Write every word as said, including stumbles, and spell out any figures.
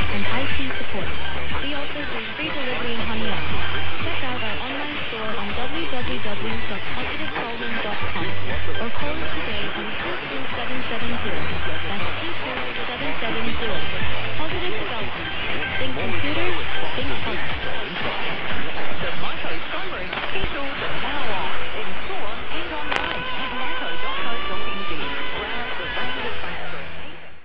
and I T support. We also do free delivery in Hanyang. Check out our online store on w w w dot positive solving dot com or call us today on two two seven seven zero. That's two two seven seven zero.